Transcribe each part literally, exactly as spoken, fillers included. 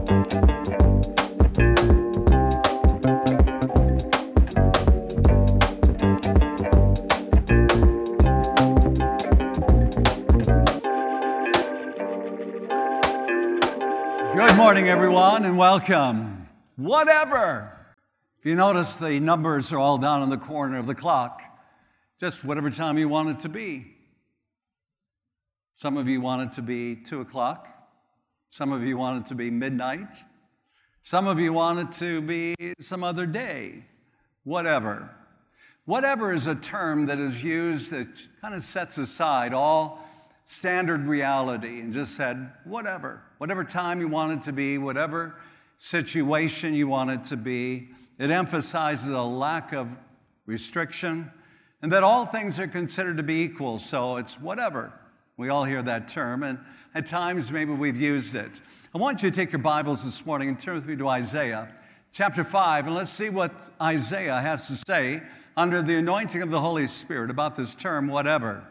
Good morning, everyone, and welcome. Whatever. If you notice, the numbers are all down in the corner of the clock. Just whatever time you want it to be. Some of you want it to be two o'clock. Some of you want it to be midnight. Some of you want it to be some other day. Whatever. Whatever is a term that is used that kind of sets aside all standard reality and just said, whatever. Whatever time you want it to be, whatever situation you want it to be. It emphasizes a lack of restriction and that all things are considered to be equal, so it's whatever. We all hear that term, and at times maybe we've used it. I want you to take your Bibles this morning and turn with me to Isaiah chapter five, and let's see what Isaiah has to say under the anointing of the Holy Spirit about this term, whatever.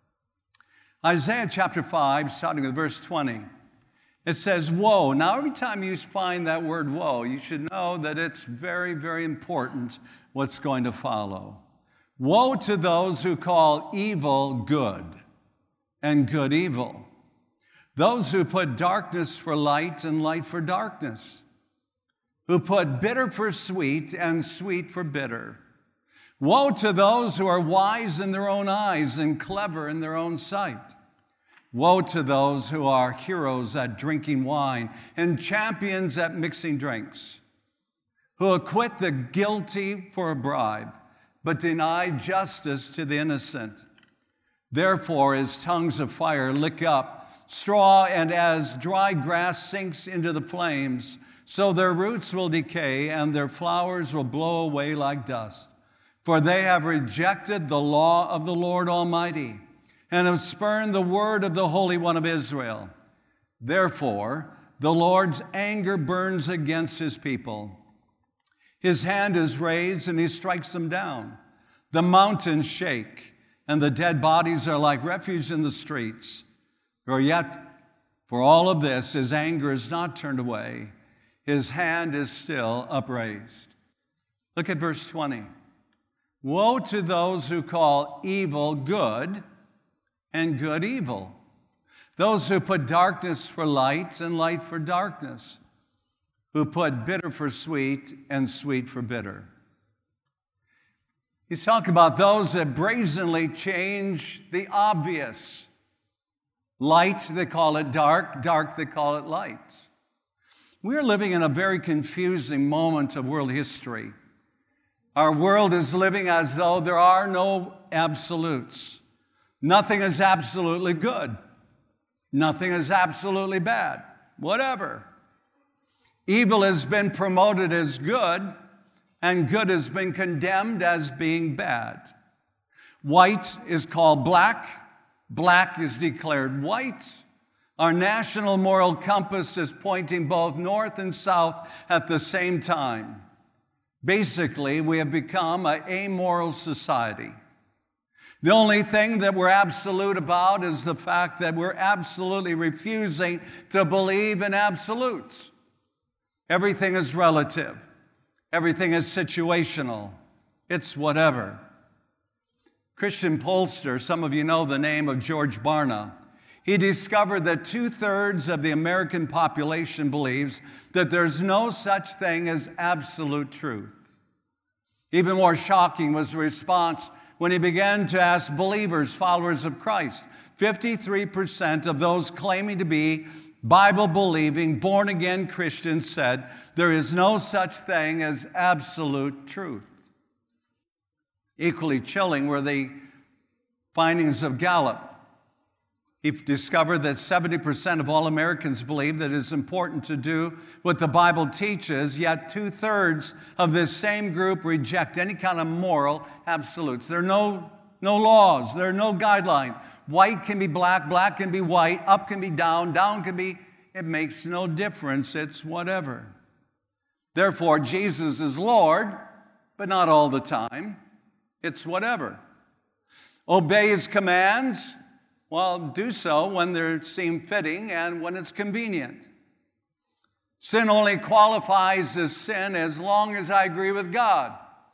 Isaiah chapter five, starting with verse twenty. It says, woe. Now, every time you find that word woe, you should know that it's very, very important what's going to follow. Woe to those who call evil good and good evil. Those who put darkness for light and light for darkness. Who put bitter for sweet and sweet for bitter. Woe to those who are wise in their own eyes and clever in their own sight. Woe to those who are heroes at drinking wine and champions at mixing drinks, who acquit the guilty for a bribe, but deny justice to the innocent. Therefore, as tongues of fire lick up straw, and as dry grass sinks into the flames, so their roots will decay and their flowers will blow away like dust. For they have rejected the law of the Lord Almighty, and have spurned the word of the Holy One of Israel. Therefore, the Lord's anger burns against his people. His hand is raised, and he strikes them down. The mountains shake, and the dead bodies are like refuse in the streets. For yet, for all of this, his anger is not turned away. His hand is still upraised. Look at verse twenty. Woe to those who call evil good and good evil. Those who put darkness for light and light for darkness. Who put bitter for sweet and sweet for bitter. He's talking about those that brazenly change the obvious. Light, they call it dark. Dark, they call it light. We're living in a very confusing moment of world history. Our world is living as though there are no absolutes. Nothing is absolutely good. Nothing is absolutely bad. Whatever. Evil has been promoted as good, and good has been condemned as being bad. White is called black. Black is declared white. Our national moral compass is pointing both north and south at the same time. Basically, we have become an amoral society. The only thing that we're absolute about is the fact that we're absolutely refusing to believe in absolutes. Everything is relative. Everything is situational. It's whatever. Christian pollster, some of you know the name of George Barna. He discovered that two-thirds of the American population believes that there's no such thing as absolute truth. Even more shocking was the response when he began to ask believers, followers of Christ. fifty-three percent of those claiming to be Bible-believing, born-again Christians said there is no such thing as absolute truth. Equally chilling were the findings of Gallup. He discovered that seventy percent of all Americans believe that it is important to do what the Bible teaches, yet two-thirds of this same group reject any kind of moral absolutes. There are no, no laws. There are no guidelines. White can be black, black can be white, up can be down, down can be, it makes no difference. It's whatever. Therefore, Jesus is Lord, but not all the time. It's whatever. Obey his commands. Well, do so when they seem fitting and when it's convenient. Sin only qualifies as sin as long as I agree with God.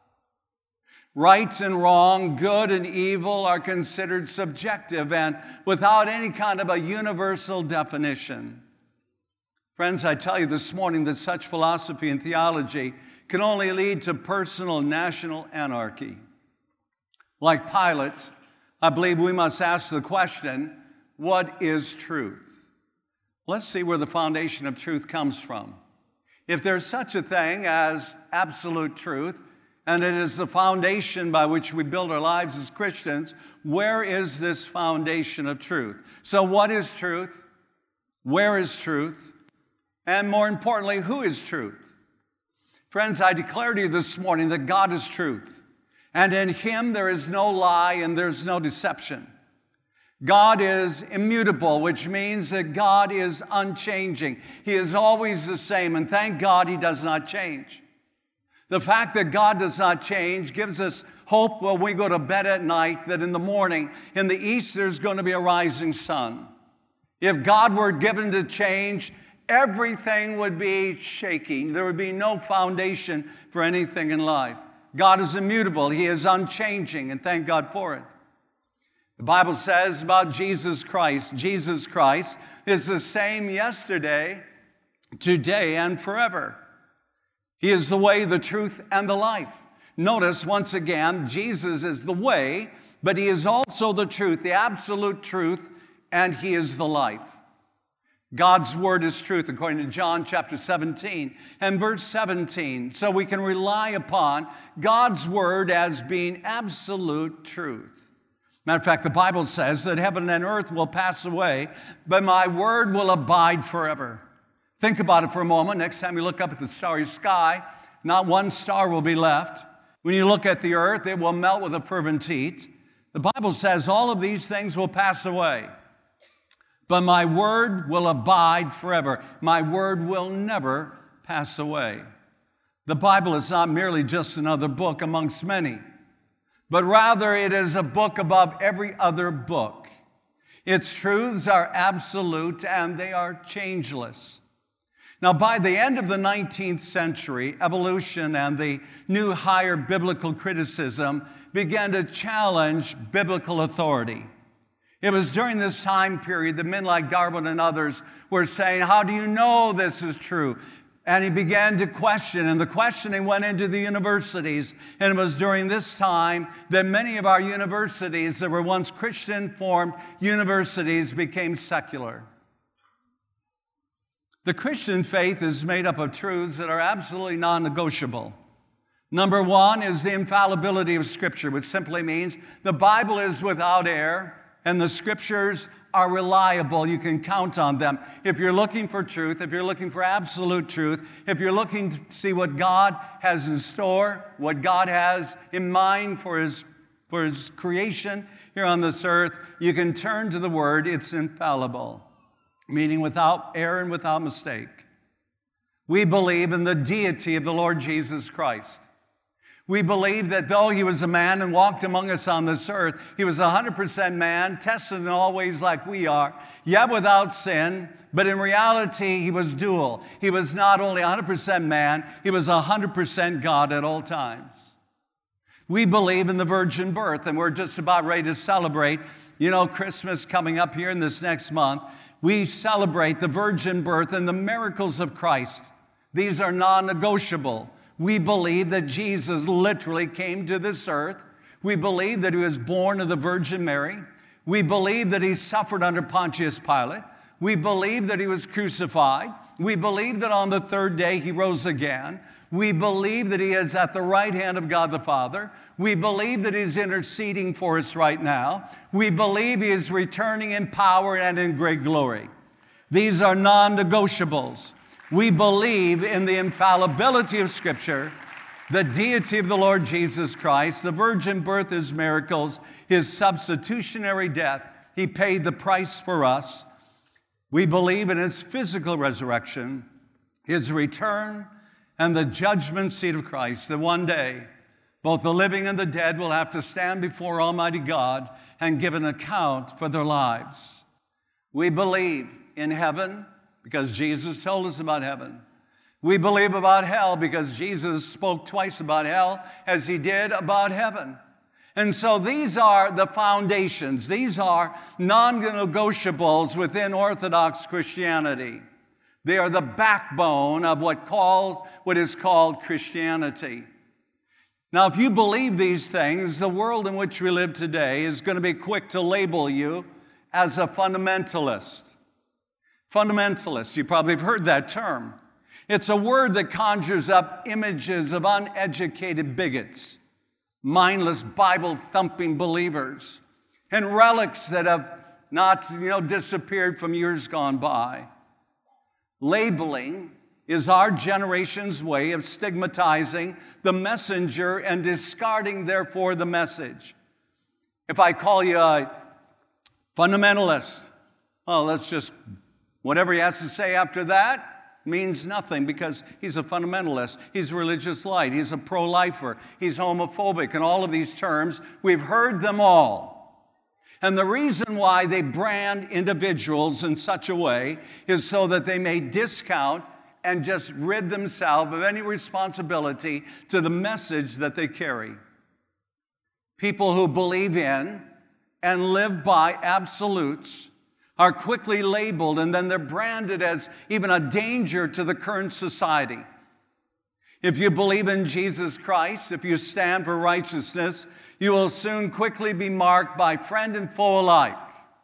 Right and wrong, good and evil are considered subjective and without any kind of a universal definition. Friends, I tell you this morning that such philosophy and theology can only lead to personal national anarchy. Like Pilate, I believe we must ask the question, what is truth? Let's see where the foundation of truth comes from. If there's such a thing as absolute truth, and it is the foundation by which we build our lives as Christians, where is this foundation of truth? So what is truth? Where is truth? And more importantly, who is truth? Friends, I declare to you this morning that God is truth. And in Him there is no lie and there's no deception. God is immutable, which means that God is unchanging. He is always the same, and thank God He does not change. The fact that God does not change gives us hope when we go to bed at night that in the morning, in the east, there's going to be a rising sun. If God were given to change, everything would be shaking. There would be no foundation for anything in life. God is immutable. He is unchanging, and thank God for it. The Bible says about Jesus Christ, Jesus Christ is the same yesterday, today, and forever. He is the way, the truth, and the life. Notice, once again, Jesus is the way, but He is also the truth, the absolute truth, and He is the life. God's word is truth, according to John chapter seventeen and verse seventeen. So we can rely upon God's word as being absolute truth. Matter of fact, the Bible says that heaven and earth will pass away, but my word will abide forever. Think about it for a moment. Next time you look up at the starry sky, not one star will be left. When you look at the earth, it will melt with a fervent heat. The Bible says all of these things will pass away, but my word will abide forever. My word will never pass away. The Bible is not merely just another book amongst many, but rather it is a book above every other book. Its truths are absolute and they are changeless. Now, by the end of the nineteenth century, evolution and the new higher biblical criticism began to challenge biblical authority. It was during this time period that men like Darwin and others were saying, how do you know this is true? And he began to question, and the questioning went into the universities. And it was during this time that many of our universities that were once Christian-formed universities became secular. The Christian faith is made up of truths that are absolutely non-negotiable. Number one is the infallibility of Scripture, which simply means the Bible is without error and the Scriptures are reliable. You can count on them. If you're looking for truth, if you're looking for absolute truth, if you're looking to see what God has in store, what God has in mind for His, for His creation here on this earth, you can turn to the Word. It's infallible, meaning without error and without mistake. We believe in the deity of the Lord Jesus Christ. We believe that though He was a man and walked among us on this earth, He was one hundred percent man, tested in all ways like we are, yet without sin. But in reality, He was dual. He was not only one hundred percent man, He was one hundred percent God at all times. We believe in the virgin birth, and we're just about ready to celebrate, you know, Christmas coming up here in this next month. We celebrate the virgin birth and the miracles of Christ. These are non-negotiable. We believe that Jesus literally came to this earth. We believe that He was born of the Virgin Mary. We believe that He suffered under Pontius Pilate. We believe that He was crucified. We believe that on the third day He rose again. We believe that He is at the right hand of God the Father. We believe that He's interceding for us right now. We believe He is returning in power and in great glory. These are non-negotiables. We believe in the infallibility of Scripture, the deity of the Lord Jesus Christ, the virgin birth, His miracles, His substitutionary death. He paid the price for us. We believe in His physical resurrection, His return, and the judgment seat of Christ, that one day both the living and the dead will have to stand before Almighty God and give an account for their lives. We believe in heaven, because Jesus told us about heaven. We believe about hell because Jesus spoke twice about hell as he did about heaven. And so these are the foundations. These are non-negotiables within Orthodox Christianity. They are the backbone of what calls, what is called Christianity. Now, if you believe these things, the world in which we live today is going to be quick to label you as a fundamentalist. Fundamentalist, you probably have heard that term. It's a word that conjures up images of uneducated bigots, mindless Bible-thumping believers, and relics that have not, you know, disappeared from years gone by. Labeling is our generation's way of stigmatizing the messenger and discarding, therefore, the message. If I call you a fundamentalist, well, that's just whatever he has to say after that means nothing because he's a fundamentalist. He's religious light. He's a pro-lifer. He's homophobic. And all of these terms, we've heard them all. And the reason why they brand individuals in such a way is so that they may discount and just rid themselves of any responsibility to the message that they carry. People who believe in and live by absolutes are quickly labeled, and then they're branded as even a danger to the current society. If you believe in Jesus Christ, if you stand for righteousness, you will soon quickly be marked by friend and foe alike.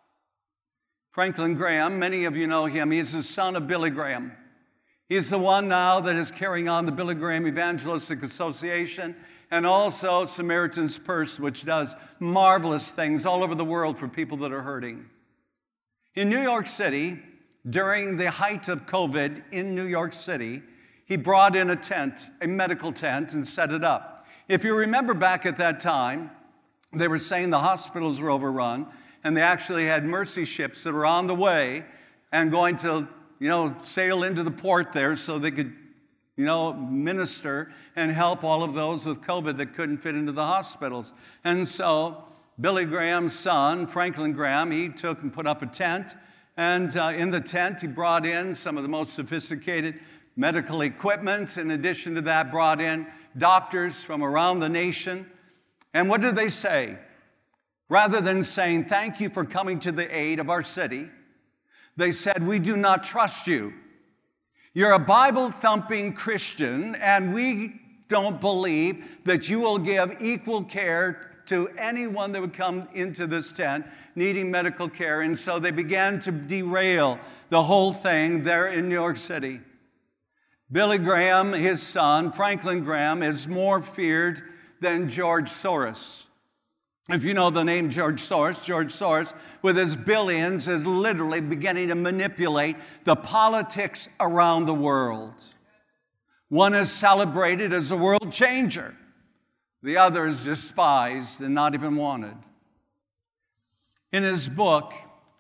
Franklin Graham, many of you know him. He's the son of Billy Graham. He's the one now that is carrying on the Billy Graham Evangelistic Association and also Samaritan's Purse, which does marvelous things all over the world for people that are hurting. In New York City, during the height of COVID in New York City, he brought in a tent, a medical tent, and set it up. If you remember back at that time, they were saying the hospitals were overrun, and they actually had mercy ships that were on the way and going to, you know, sail into the port there so they could, you know, minister and help all of those with COVID that couldn't fit into the hospitals. And so Billy Graham's son, Franklin Graham, he took and put up a tent. And uh, in the tent, he brought in some of the most sophisticated medical equipment. In addition to that, brought in doctors from around the nation. And what did they say? Rather than saying, thank you for coming to the aid of our city, they said, we do not trust you. You're a Bible-thumping Christian, and we don't believe that you will give equal care to anyone that would come into this tent needing medical care. And so they began to derail the whole thing there in New York City. Billy Graham, his son, Franklin Graham, is more feared than George Soros. If you know the name George Soros, George Soros, with his billions, is literally beginning to manipulate the politics around the world. One is celebrated as a world changer. The other is despised and not even wanted. In his book,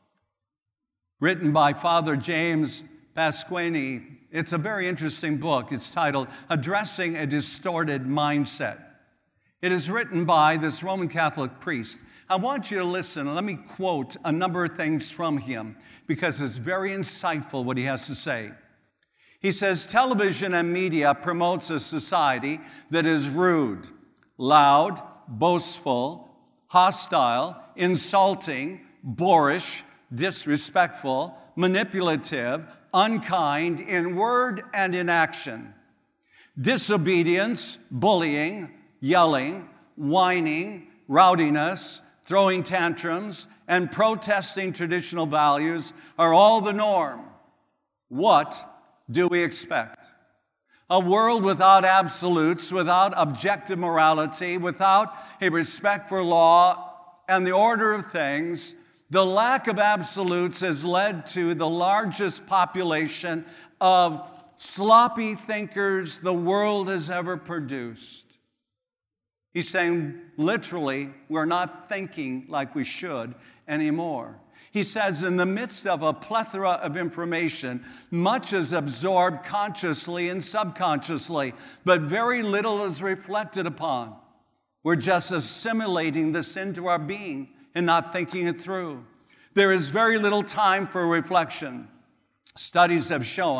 written by Father James Pasquini, it's a very interesting book. It's titled, Addressing a Distorted Mindset. It is written by this Roman Catholic priest. I want you to listen, and let me quote a number of things from him, because it's very insightful what he has to say. He says, television and media promotes a society that is rude, loud, boastful, hostile, insulting, boorish, disrespectful, manipulative, unkind in word and in action. Disobedience, bullying, yelling, whining, rowdiness, throwing tantrums, and protesting traditional values are all the norm. What do we expect? A world without absolutes, without objective morality, without a respect for law and the order of things. The lack of absolutes has led to the largest population of sloppy thinkers the world has ever produced. He's saying, literally, we're not thinking like we should anymore. He says, in the midst of a plethora of information, much is absorbed consciously and subconsciously, but very little is reflected upon. We're just assimilating this into our being and not thinking it through. There is very little time for reflection. Studies have shown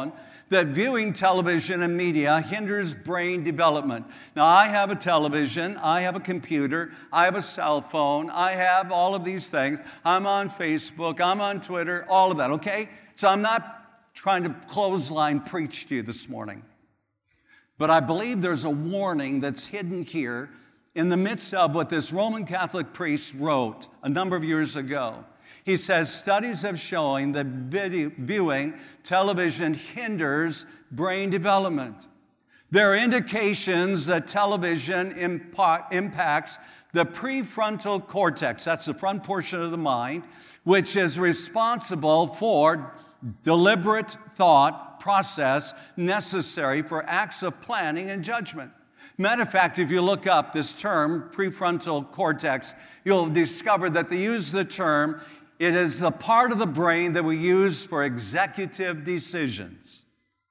that viewing television and media hinders brain development. Now, I have a television, I have a computer, I have a cell phone, I have all of these things. I'm on Facebook, I'm on Twitter, all of that, okay? So I'm not trying to clothesline preach to you this morning. But I believe there's a warning that's hidden here in the midst of what this Roman Catholic priest wrote a number of years ago. He says, studies have shown that video, viewing television hinders brain development. There are indications that television impa- impacts the prefrontal cortex, that's the front portion of the mind, which is responsible for deliberate thought process necessary for acts of planning and judgment. Matter of fact, if you look up this term, prefrontal cortex, you'll discover that they use the term, it is the part of the brain that we use for executive decisions.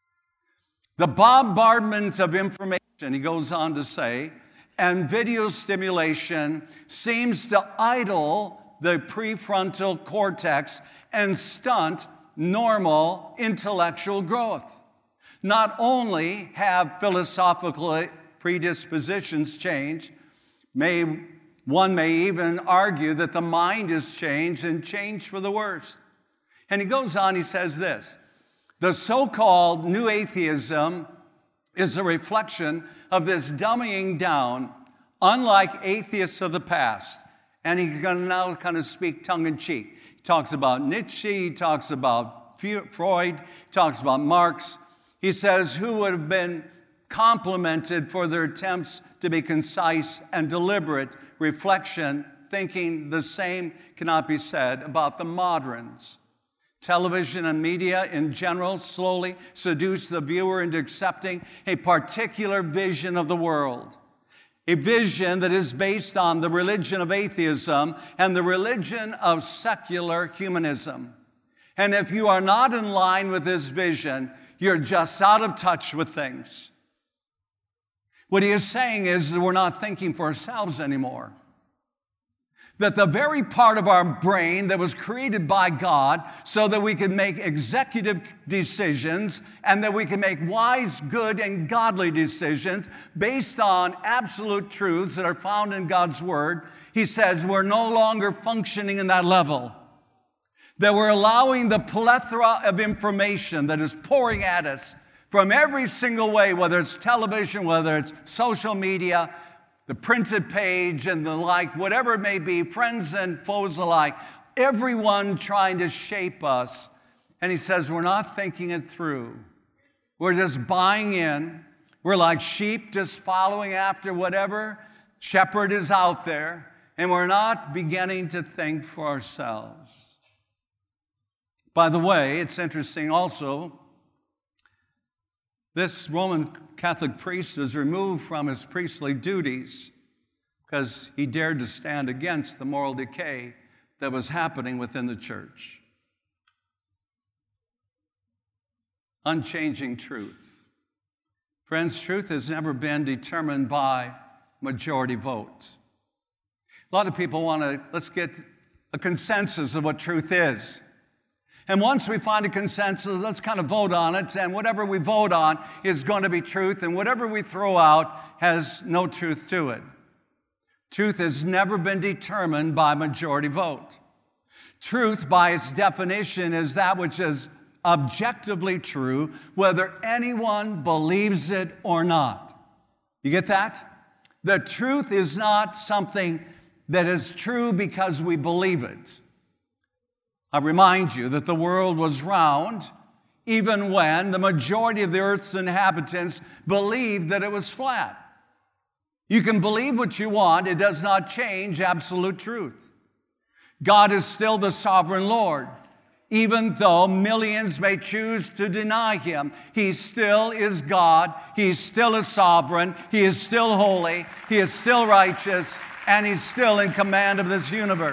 The bombardment of information, he goes on to say, and video stimulation seems to idle the prefrontal cortex and stunt normal intellectual growth. Not only have philosophical predispositions changed, may One may even argue that the mind is changed and changed for the worse. And he goes on, he says this, the so-called new atheism is a reflection of this dumbing down, unlike atheists of the past. And he's going to now kind of speak tongue-in-cheek. He talks about Nietzsche, he talks about Freud, he talks about Marx. He says, who would have been complimented for their attempts to be concise and deliberate reflection, thinking the same cannot be said about the moderns. Television and media in general slowly seduce the viewer into accepting a particular vision of the world, a vision that is based on the religion of atheism and the religion of secular humanism. And if you are not in line with this vision, you're just out of touch with things. What he is saying is that we're not thinking for ourselves anymore. That the very part of our brain that was created by God so that we could make executive decisions and that we can make wise, good, and godly decisions based on absolute truths that are found in God's Word, he says we're no longer functioning in that level. That we're allowing the plethora of information that is pouring at us from every single way, whether it's television, whether it's social media, the printed page and the like, whatever it may be, friends and foes alike, everyone trying to shape us. And he says, we're not thinking it through. We're just buying in. We're like sheep just following after whatever shepherd is out there, and we're not beginning to think for ourselves. By the way, it's interesting also, this Roman Catholic priest was removed from his priestly duties because he dared to stand against the moral decay that was happening within the church. Unchanging truth. Friends, truth has never been determined by majority votes. A lot of people want to, let's get a consensus of what truth is. And once we find a consensus, let's kind of vote on it, and whatever we vote on is going to be truth, and whatever we throw out has no truth to it. Truth has never been determined by majority vote. Truth, by its definition, is that which is objectively true, whether anyone believes it or not. You get that? The truth is not something that is true because we believe it. I remind you that the world was round even when the majority of the earth's inhabitants believed that it was flat. You can believe what you want, it does not change absolute truth. God is still the sovereign Lord. Even though millions may choose to deny him, he still is God, he still is sovereign, he is still holy, he is still righteous, and he's still in command of this universe.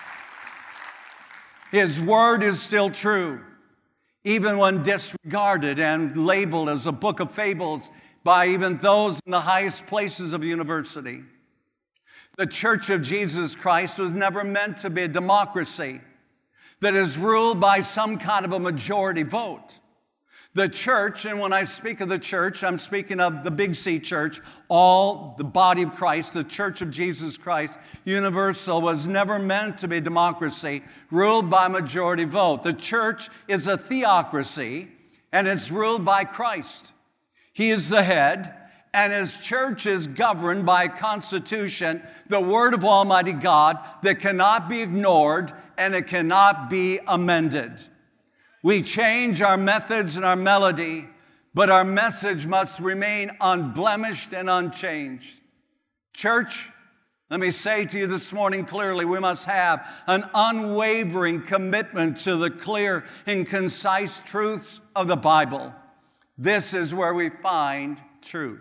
His word is still true, even when disregarded and labeled as a book of fables by even those in the highest places of the university. The Church of Jesus Christ was never meant to be a democracy that is ruled by some kind of a majority vote. The church, and when I speak of the church, I'm speaking of the Big C church, all the body of Christ, the church of Jesus Christ, universal, was never meant to be democracy, ruled by majority vote. The church is a theocracy, and it's ruled by Christ. He is the head, and his church is governed by a constitution, the word of Almighty God, that cannot be ignored and it cannot be amended. We change our methods and our melody, but our message must remain unblemished and unchanged. Church, let me say to you this morning clearly, we must have an unwavering commitment to the clear and concise truths of the Bible. This is where we find truth.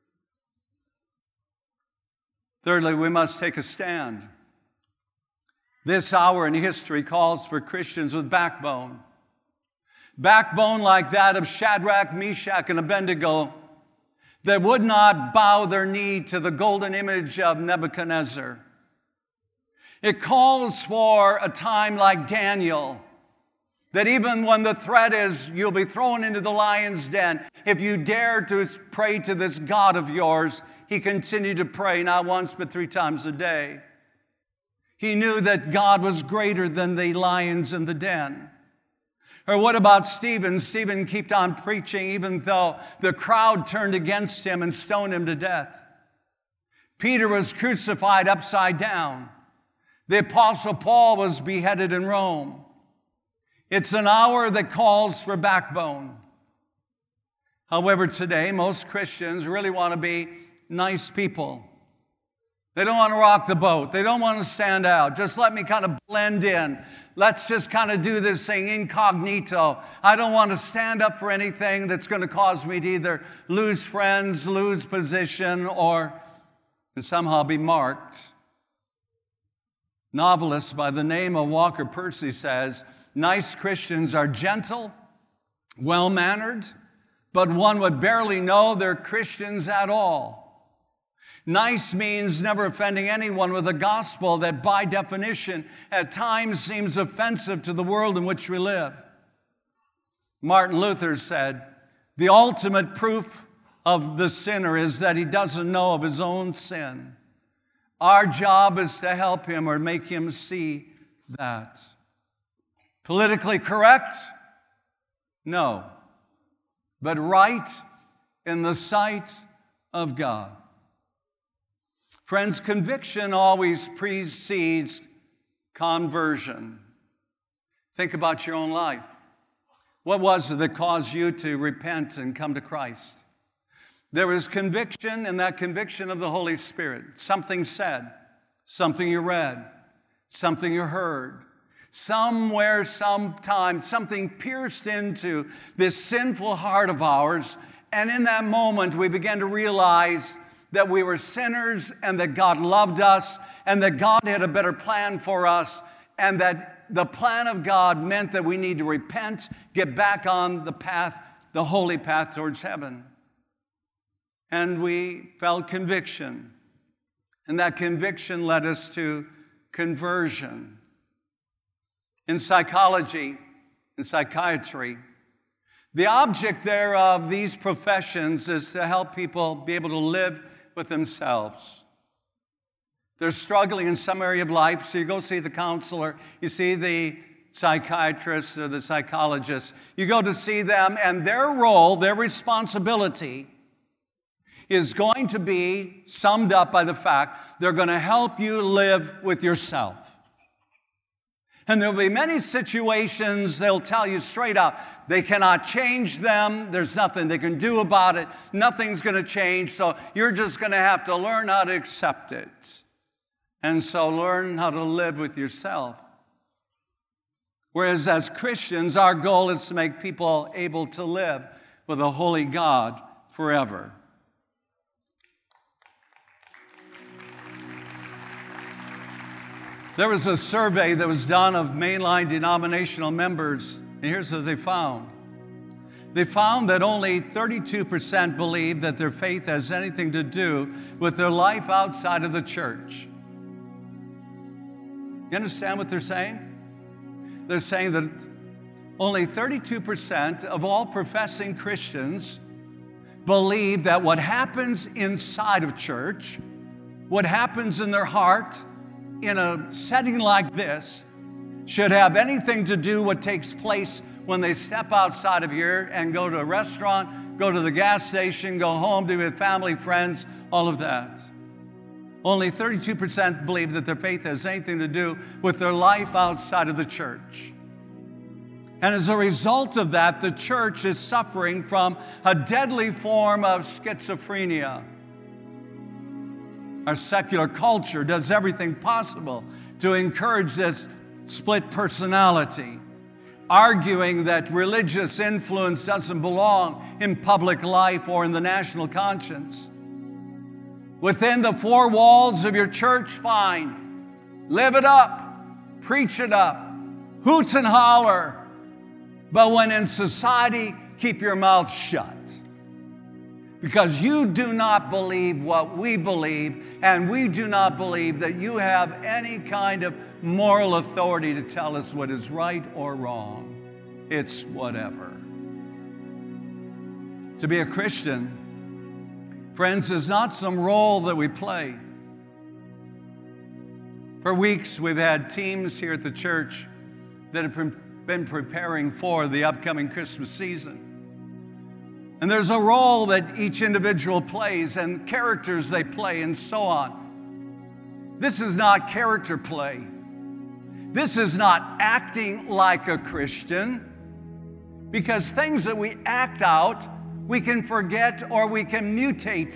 Thirdly, we must take a stand. This hour in history calls for Christians with backbone. Backbone like that of Shadrach, Meshach, and Abednego, that would not bow their knee to the golden image of Nebuchadnezzar. It calls for a time like Daniel, that even when the threat is you'll be thrown into the lion's den, if you dare to pray to this God of yours, he continued to pray not once but three times a day. He knew that God was greater than the lions in the den. Or what about Stephen? Stephen kept on preaching even though the crowd turned against him and stoned him to death. Peter was crucified upside down. The Apostle Paul was beheaded in Rome. It's an hour that calls for backbone. However, today, most Christians really want to be nice people. They don't want to rock the boat. They don't want to stand out. Just let me kind of blend in. Let's just kind of do this thing incognito. I don't want to stand up for anything that's going to cause me to either lose friends, lose position, or somehow be marked. Novelist by the name of Walker Percy says, nice Christians are gentle, well-mannered, but one would barely know they're Christians at all. Nice means never offending anyone with a gospel that by definition at times seems offensive to the world in which we live. Martin Luther said, the ultimate proof of the sinner is that he doesn't know of his own sin. Our job is to help him or make him see that. Politically correct? No. But right in the sight of God. Friends, conviction always precedes conversion. Think about your own life. What was it that caused you to repent and come to Christ? There was conviction, and that conviction of the Holy Spirit. Something said, something you read, something you heard. Somewhere, sometime, something pierced into this sinful heart of ours, and in that moment we began to realize that we were sinners and that God loved us and that God had a better plan for us and that the plan of God meant that we need to repent, get back on the path, the holy path towards heaven. And we felt conviction. And that conviction led us to conversion. In psychology, in psychiatry, the object there of these professions is to help people be able to live with themselves. They're struggling in some area of life, so you go see the counselor, you see the psychiatrist or the psychologist. You go to see them, and their role, their responsibility is going to be summed up by the fact they're going to help you live with yourself. And there'll be many situations they'll tell you straight up, they cannot change them, there's nothing they can do about it, nothing's going to change, so you're just going to have to learn how to accept it. And so learn how to live with yourself. Whereas as Christians, our goal is to make people able to live with a holy God forever. There was a survey that was done of mainline denominational members, and here's what they found. They found that only thirty-two percent believe that their faith has anything to do with their life outside of the church. You understand what they're saying? They're saying that only thirty-two percent of all professing Christians believe that what happens inside of church, what happens in their heart in a setting like this, should have anything to do with what takes place when they step outside of here and go to a restaurant, go to the gas station, go home to be with family, friends, all of that. Only thirty-two percent believe that their faith has anything to do with their life outside of the church. And as a result of that, the church is suffering from a deadly form of schizophrenia. Our secular culture does everything possible to encourage this split personality, arguing that religious influence doesn't belong in public life or in the national conscience. Within the four walls of your church, fine. Live it up, preach it up, hoots and holler. But when in society, keep your mouth shut. Because you do not believe what we believe, and we do not believe that you have any kind of moral authority to tell us what is right or wrong. It's whatever. To be a Christian, friends, is not some role that we play. For weeks, we've had teams here at the church that have been preparing for the upcoming Christmas season. And there's a role that each individual plays and characters they play and so on. This is not character play. This is not acting like a Christian, because things that we act out, we can forget or we can mutate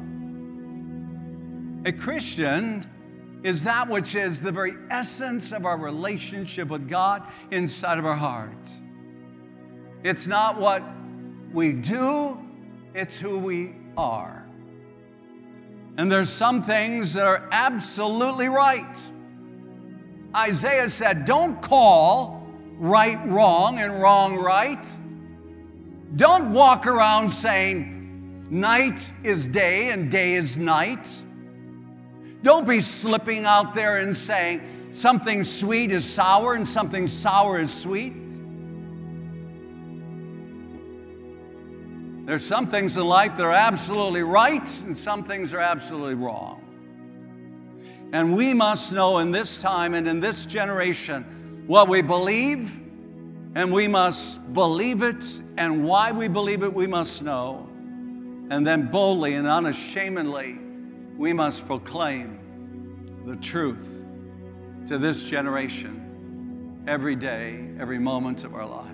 from. A Christian is that which is the very essence of our relationship with God inside of our hearts. It's not what we do, it's who we are. And there's some things that are absolutely right. Isaiah said, don't call right wrong and wrong right. Don't walk around saying night is day and day is night. Don't be slipping out there and saying something sweet is sour and something sour is sweet. There's some things in life that are absolutely right and some things are absolutely wrong. And we must know in this time and in this generation what we believe, and we must believe it, and why we believe it we must know. And then boldly and unashamedly we must proclaim the truth to this generation every day, every moment of our life.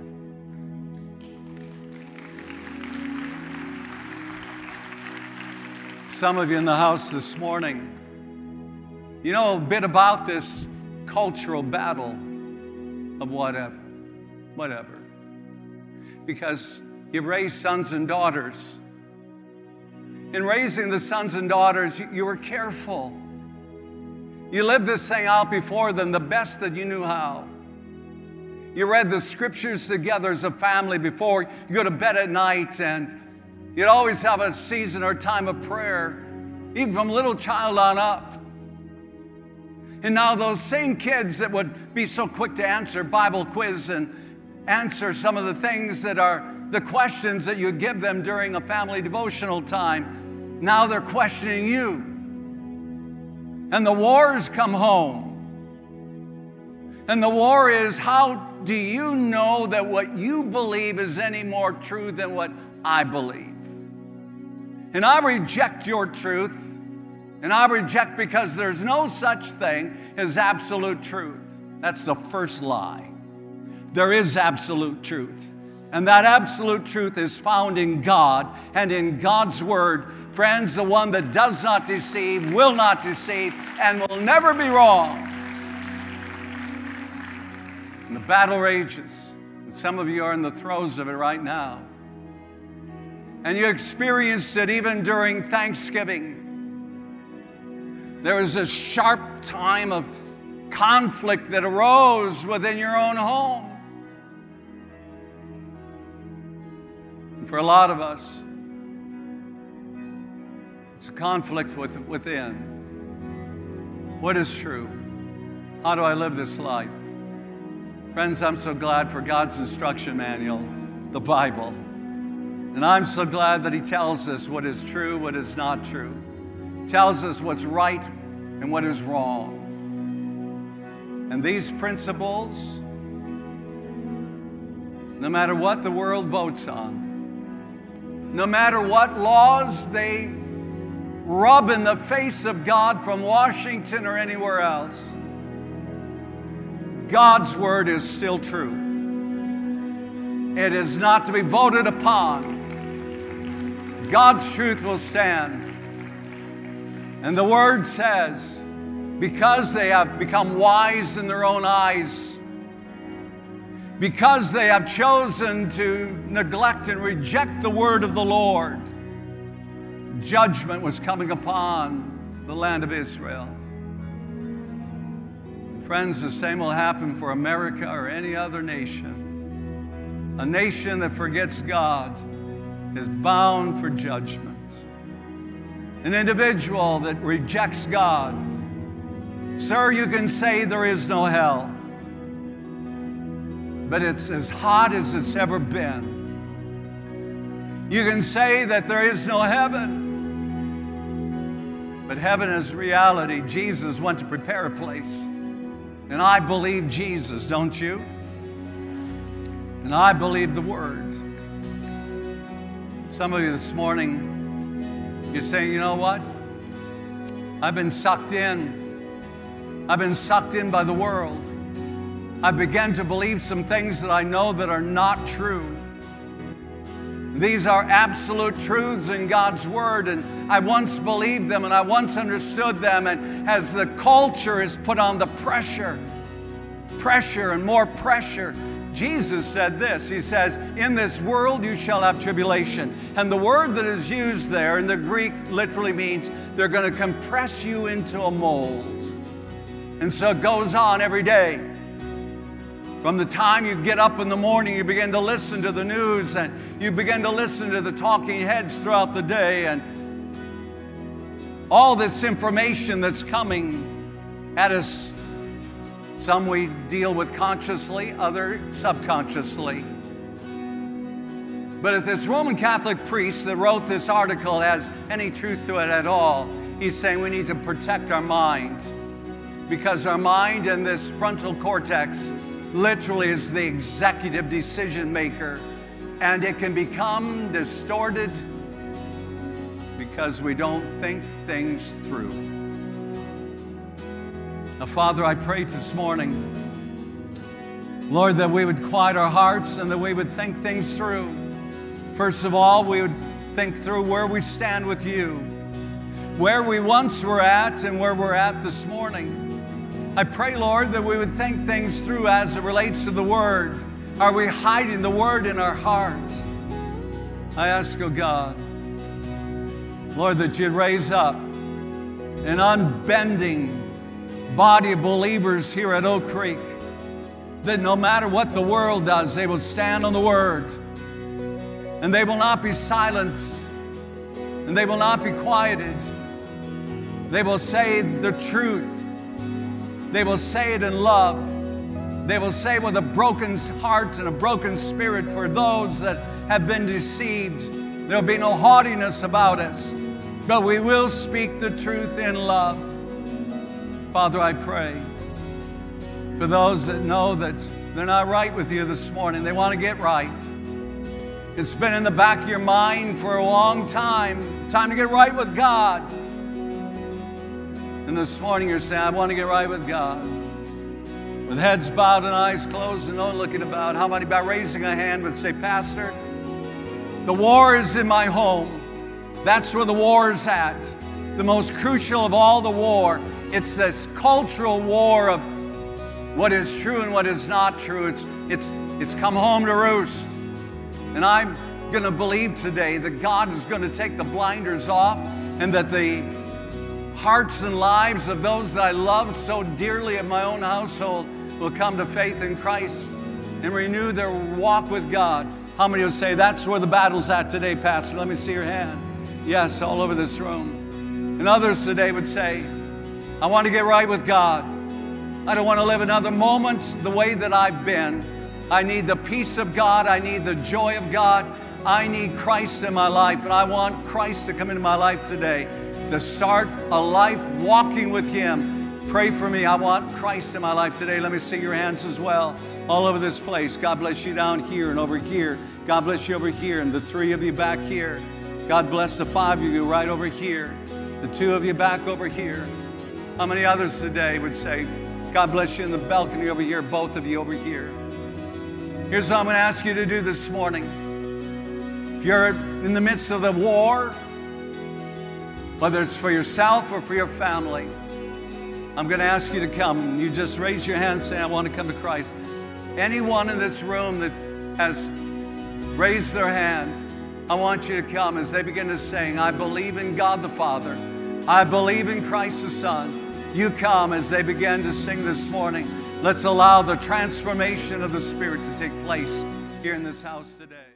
Some of you in the house this morning, you know a bit about this cultural battle of whatever, whatever. Because you've raised sons and daughters. In raising the sons and daughters, you, you were careful. You lived this thing out before them the best that you knew how. You read the scriptures together as a family before you go to bed at night, and you'd always have a season or time of prayer, even from little child on up. And now those same kids that would be so quick to answer Bible quiz and answer some of the things that are the questions that you give them during a family devotional time, now they're questioning you. And the wars come home. And the war is, how do you know that what you believe is any more true than what I believe? And I reject your truth, and I reject because there's no such thing as absolute truth. That's the first lie. There is absolute truth. And that absolute truth is found in God and in God's Word. Friends, the one that does not deceive, will not deceive, and will never be wrong. And the battle rages. And some of you are in the throes of it right now. And you experienced it even during Thanksgiving. There was a sharp time of conflict that arose within your own home. For a lot of us, it's a conflict with, within. What is true? How do I live this life? Friends, I'm so glad for God's instruction manual, the Bible. And I'm so glad that He tells us what is true, what is not true. He tells us what's right and what is wrong. And these principles, no matter what the world votes on, no matter what laws they rub in the face of God from Washington or anywhere else, God's word is still true. It is not to be voted upon. God's truth will stand. And the word says, because they have become wise in their own eyes, because they have chosen to neglect and reject the word of the Lord, judgment was coming upon the land of Israel. Friends, the same will happen for America or any other nation. A nation that forgets God is bound for judgment. An individual that rejects God, sir, you can say there is no hell, but it's as hot as it's ever been. You can say that there is no heaven, but heaven is reality. Jesus went to prepare a place. And I believe Jesus, don't you? And I believe the Word. Some of you this morning, you're saying, you know what? I've been sucked in. I've been sucked in by the world. I began to believe some things that I know that are not true. These are absolute truths in God's Word, and I once believed them and I once understood them, and as the culture is put on the pressure, pressure and more pressure, Jesus said this. He says, in this world you shall have tribulation. And the word that is used there in the Greek literally means they're going to compress you into a mold. And so it goes on every day. From the time you get up in the morning, you begin to listen to the news and you begin to listen to the talking heads throughout the day, and all this information that's coming at us. Some we deal with consciously, other subconsciously. But if this Roman Catholic priest that wrote this article has any truth to it at all, he's saying we need to protect our mind, because our mind and this frontal cortex literally is the executive decision maker, and it can become distorted because we don't think things through. Now, Father, I pray this morning, Lord, that we would quiet our hearts and that we would think things through. First of all, we would think through where we stand with you, where we once were at and where we're at this morning. I pray, Lord, that we would think things through as it relates to the Word. Are we hiding the Word in our heart? I ask, oh God, Lord, that you'd raise up an unbending body of believers here at Oak Creek, that no matter what the world does, they will stand on the Word, and they will not be silenced, and they will not be quieted. They will say the truth. They will say it in love. They will say with a broken heart and a broken spirit for those that have been deceived. There will be no haughtiness about us, but we will speak the truth in love. Father, I pray for those that know that they're not right with you this morning. They want to get right. It's been in the back of your mind for a long time. Time to get right with God. And this morning you're saying, I want to get right with God. With heads bowed and eyes closed and no one looking about. How many by raising a hand would say, Pastor, the war is in my home. That's where the war is at. The most crucial of all the war. It's this cultural war of what is true and what is not true. It's, it's, it's come home to roost. And I'm going to believe today that God is going to take the blinders off, and that the hearts and lives of those that I love so dearly in my own household will come to faith in Christ and renew their walk with God. How many will say, that's where the battle's at today, Pastor? Let me see your hand. Yes, all over this room. And others today would say, I want to get right with God. I don't want to live another moment the way that I've been. I need the peace of God. I need the joy of God. I need Christ in my life, and I want Christ to come into my life today, to start a life walking with Him. Pray for me. I want Christ in my life today. Let me see your hands as well, all over this place. God bless you down here and over here. God bless you over here, and the three of you back here. God bless the five of you right over here, the two of you back over here. How many others today would say, God bless you in the balcony over here, both of you over here? Here's what I'm going to ask you to do this morning. If you're in the midst of the war, whether it's for yourself or for your family, I'm going to ask you to come. You just raise your hand and say, I want to come to Christ. Anyone in this room that has raised their hand, I want you to come as they begin to sing, I believe in God the Father. I believe in Christ the Son. You come as they begin to sing this morning. Let's allow the transformation of the Spirit to take place here in this house today.